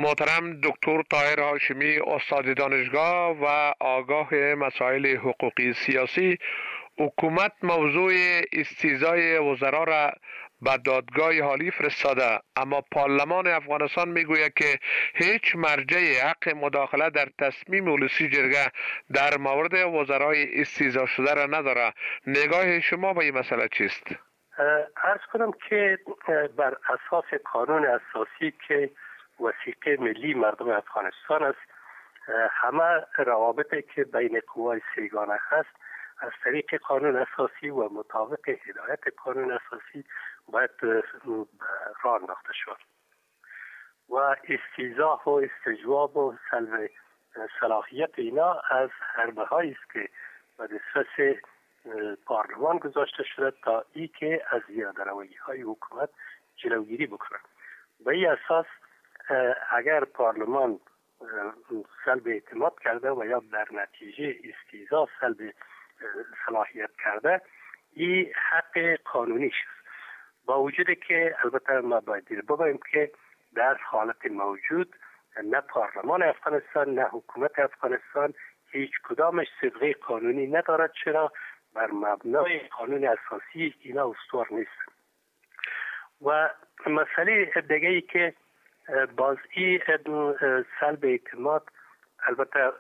محترم دکتر طاهر هاشمی، استاد دانشگاه و آگاه مسائل حقوقی سیاسی، حکومت موضوع استیضای وزرا را به دادگاه حالی فرستاده، اما پارلمان افغانستان میگوید که هیچ مرجع حق مداخله در تصمیم اولوسی جرگه در مورد وزرای استیضا شده را نداره. نگاه شما به این مسئله چیست؟ عرض کنم که بر اساس قانون اساسی که وثیقه ملی مردم افغانستان است، همه روابطی که بین قوای سه‌گانه هست از طریق قانون اساسی و مطابق هدایت قانون اساسی باید راه انداخته شود و استیضاح و استجواب و سلب صلاحیت اینا از حربه هایی است که به دسترس پارلمان گذاشته شده تا ای که از زیاده‌رویی های حکومت جلوگیری بکنند. به این اساس اگر پارلمان سلب اعتماد کرده و یا در نتیجه استیضاح سلب صلاحیت کرده، این حق قانونیش است. با وجود که البته ما باید بگوییم که در حالت موجود نه پارلمان افغانستان نه حکومت افغانستان هیچ کدامش صبغه قانونی ندارد، چرا بر مبنای قانون اساسی اینا استوار نیست. و مسئله دیگه ای که باز این سلب اعتماد البته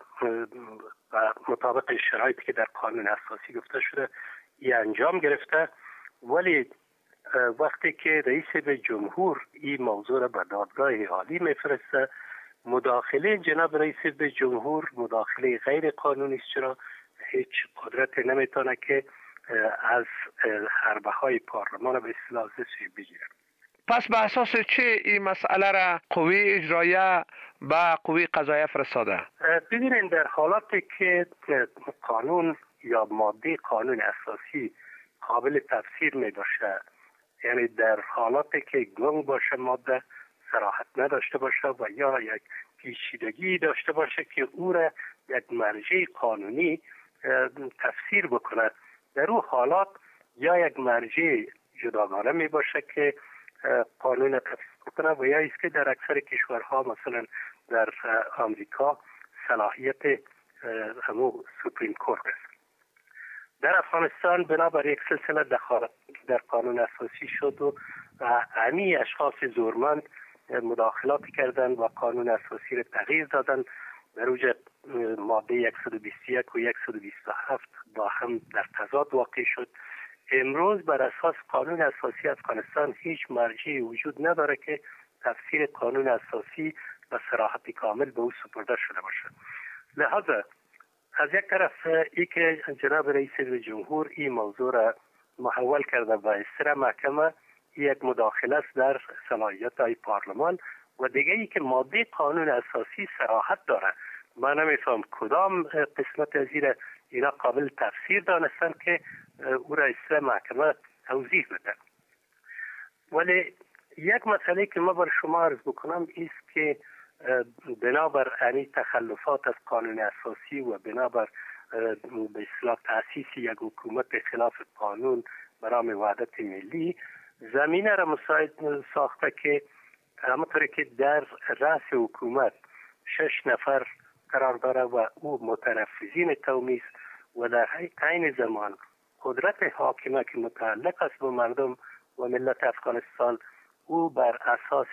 مطابق شرایطی که در قانون اساسی گفته شده این انجام گرفته، ولی وقتی که رئیس جمهور این موضوع را به دادگاه عالی میفرسته، مداخله جناب رئیس جمهور مداخله غیر قانونی است، چرا هیچ قدرت نمیتونه که از حربه های پارلمان به اصطلاح زیر بگیره. پس به اساس چه این مسئله را قوی اجرایه و قوی قضاییه فرستاده؟ ببینید، در حالاتی که قانون یا ماده قانون اساسی قابل تفسیر می باشه، یعنی در حالاتی که گنگ باشه ماده، صراحت نداشته باشه و یا یک پیچیدگی داشته باشه که او را یک مرجع قانونی تفسیر بکنه، در اون حالات یا یک مرجع جداگانه می باشه که قانون تفسیر بکنه و یا است که در اکثر کشورها مثلا در آمریکا صلاحیت همون سوپریم کورت است. در افغانستان بنابر یک سلسله دخالت در قانون اساسی شد و همه اشخاص زورمند مداخلات کردن و قانون اساسی را تغییر دادن. در اوج ماده 121 و 127 با هم در تضاد واقع شد. امروز بر اساس قانون اساسی افغانستان هیچ مرجعی وجود نداره که تفسیر قانون اساسی و صراحت کامل به او سپرده شده باشد. لذا از یک طرف ای که جناب رئیس جمهور این موضوع را محول کرده و استر محکمه، یک مداخله است در صلاحیت های پارلمان، و دیگه ای که ماده قانون اساسی صراحت داره. من نمیفهم کدام قسمت از اینا قابل تفسیر دانستن که او را استر محکمه توضیح بده. ولی یک مسئله که ما بر شما عرض بکنم است که بنابر این تخلفات از قانون اساسی و بنابر به اصطلاح تأسیس یک حکومت خلاف قانون برای وحدت ملی، زمینه را مساعد ساخته که همونطوری که در رأس حکومت 6 نفر قرار داره و او متنفذین قومی است و در عین زمان قدرت حاکمه که متعلق است به مردم و ملت افغانستان، او بر اساس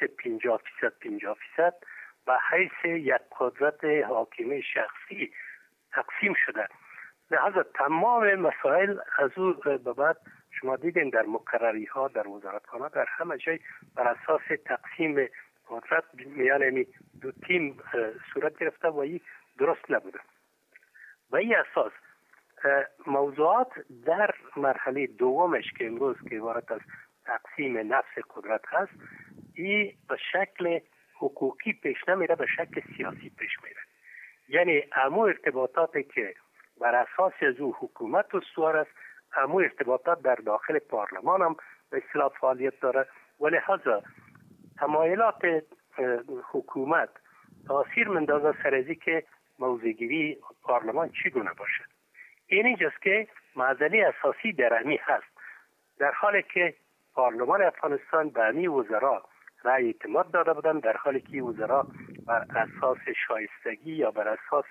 50% و حیث یک قدرت حاکمه شخصی تقسیم شده. لحاظا تمام مسائل از او به بعد شما دیدین در مقرری ها، در وزارتخانه، در همه جای بر اساس تقسیم قدرت میان دو تیم صورت گرفته و این درست نبوده. و این اساس موضوعات در مرحله دومش که امروز که عبارت از تقسیم نفس قدرت هست، این به شکل حقوقی پیش نمیره، به شکل سیاسی پیش میره. یعنی امو ارتباطاتی که بر اساس از او حکومت استوار است، امو ارتباطات در داخل پارلمان هم به اصطلاح فعالیت داره و لحاظا تمایلات حکومت تاثیر مندازه سر ازی که موضع‌گیری پارلمان چگونه باشه. اینجاست که معضله اساسی در امی هست. در حالی که پارلمان افغانستان به امی وزرا رأی اعتماد داده بودند، در حالی که وزرا بر اساس شایستگی یا بر اساس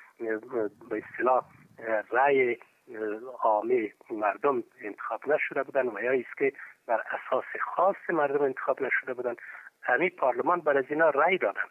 به اصطلاح رأی عامه مردم انتخاب نشده بودند و یا است که بر اساس خاص مردم انتخاب نشده بودند. همین پارلمان بر از اینا رأی دادند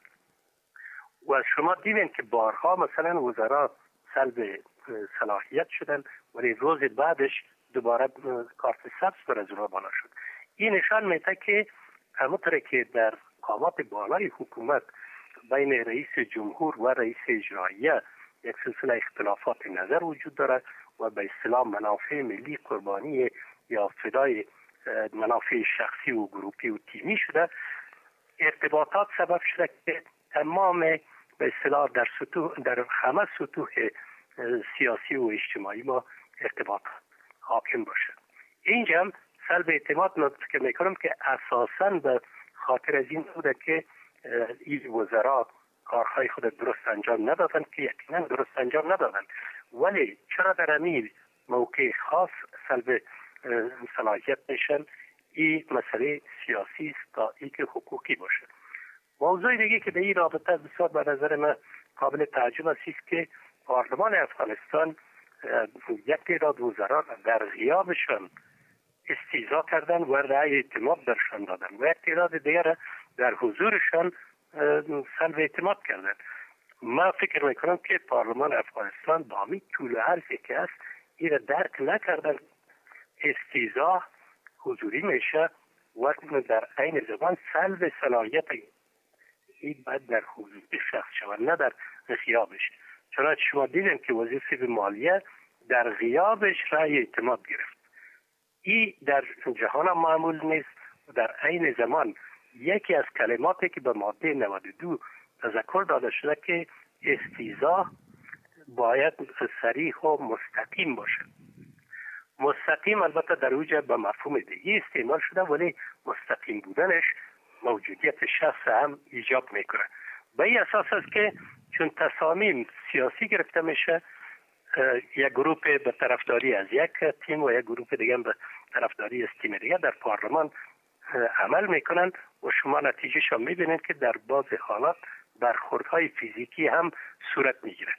و شما دیدین که بارها مثلا وزرا سلب صلاحیت شدن ولی روز بعدش دوباره کارت سبز بر از اونها بالا شد. این نشان میده که همونطور که در مقامات بالای حکومت بین رئیس جمهور و رئیس اجراییه یک سلسله اختلافات نظر وجود دارد و به اصطلاح منافع ملی قربانی یا فدای منافع شخصی و گروپی و تیمی شده، ارتباطات سبب شده که تمام به اصطلاح در همه سطوح سیاسی و اجتماعی ما ارتباط حاکم باشه. اینجا هم سلب اعتماد من فکر میکنم که اساساً به خاطر از این بوده که این وزرا کارهای خود درست انجام ندادن که یقینا درست انجام ندادن، ولی چرا در همین موقع خاص سلب صلاحیت میشن؟ این مسئله سیاسی است تا ای که حقوقی باشه. موضوع دیگه که به این رابطه بسیار به نظر من قابل تعجب است که پارلمان افغانستان یک تعداد وزرا در غیابشان استیضا کردن و رأی اعتماد درشان دادن و یک تعداد دیگر در حضورشان سلب اعتماد کردن. من فکر میکنم که پارلمان افغانستان با همین طول عرضی که است این درک نکردن استیضا حضوری میشه و در عین زمان سلب صلاحیت این باید در حضور شخص شود نه در غیابش. چنانچه شما دیدن که وزیر مالیه در غیابش رأی اعتماد گرفت. این در جهان معمول نیست. در عین زمان یکی از کلماتی که به ماده 92 تذکر داده شده که استیضاح باید صریح و مستقیم باشه. مستقیم البته در اوجه به مفهوم دیگه استعمال شده ولی مستقیم بودنش موجودیت شخص هم ایجاب میکنه. به این اساس است که چون تصامیم سیاسی گرفته میشه، یک گروه به طرفداری از یک تیم و یک گروه دیگه به طرفداری از تیم دیگه در پارلمان عمل میکنن و شما نتیجهش هم میبینید که در بعض حالات برخوردهای فیزیکی هم صورت میگیره.